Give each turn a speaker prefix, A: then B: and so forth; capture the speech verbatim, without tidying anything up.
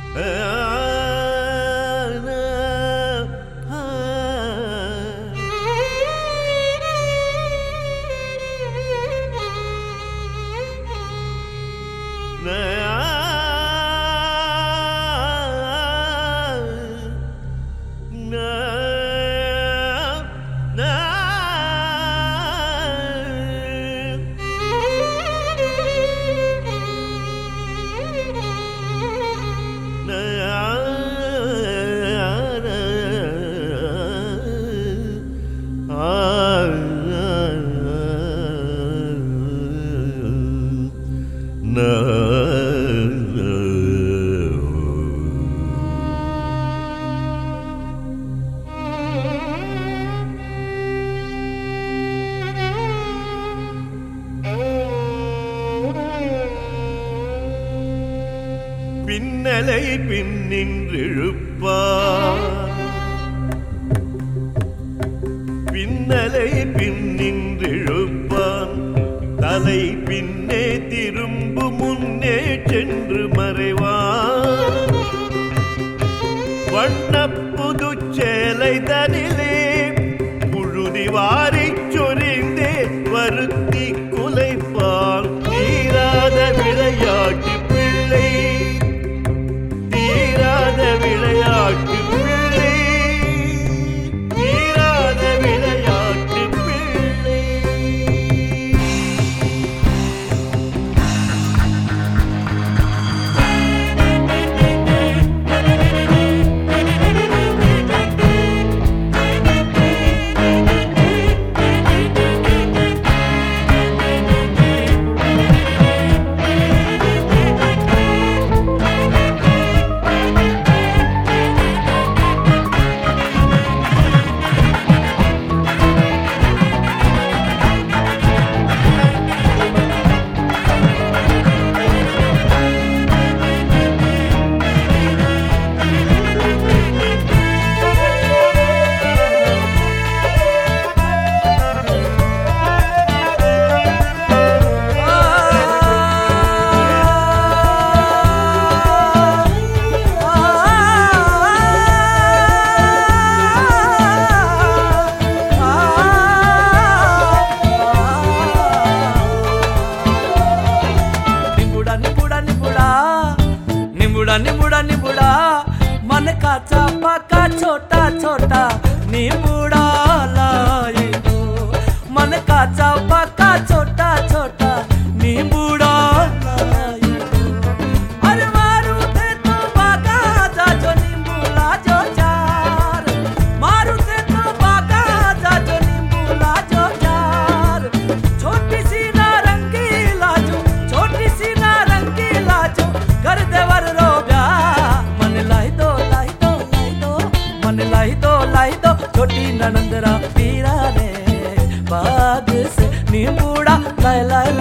A: பின்னலை பின்னின்றிழுப்பார் பின்னலை பின்னின்றிழுப்பான் தலை பின்னே திரும்பு முன்னே சென்று மறைவான் வண்ண புதுச்சேலை தனிலே புழுதி வாரிச் சொரிந்தே வருத்தி குலைப்பான் தீராத விளையாட்டு பிள்ளை தீராத விளையாட்டு பிள்ளை தீராத விளையாட்டு பிள்ளை.
B: निबुड़ा निबुड़ा मन का चापा का छोटा छोटा निबुड़ा लाई दो मन का चापा का छोटा छोटा निबुड़ा लाई दो अरे मारुते तो बागा जा जो निबुला जो चार मारुते तो बागा जा जो निबुला जो चार छोटी सी नारंगीला जो छोटी सी नारंगीला जो कर देवर रो लाई दो लाई दो छोटी ननंदरा पीरा ने बाग से निबुड़ा लाई लाई